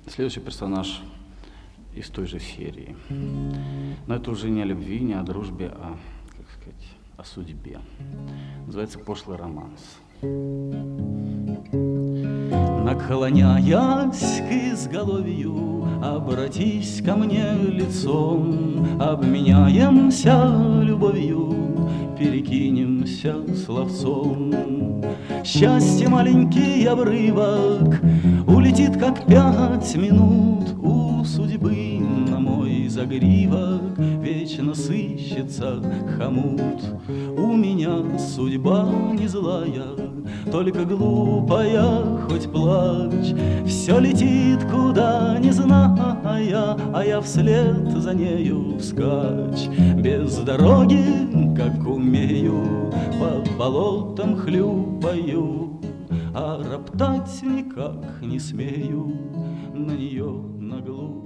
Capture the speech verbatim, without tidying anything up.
Следующий персонаж из той же серии. Но это уже не о любви, не о дружбе, а, как сказать, о судьбе. Называется «Пошлый романс». Наклоняясь к изголовью, обратись ко мне лицом, обменяемся любовью, перекинемся словцом. Счастье маленький обрывок улетит, как пять минут у судьбы на мой загривок вечно сыщется хомут. У меня судьба не злая, только глупая, хоть плачь. Все летит куда не зная, а я вслед за нею вскачь. Без дороги, как умею, по болотам хлюпаю, а роптать никак не смею на нее, на глупость.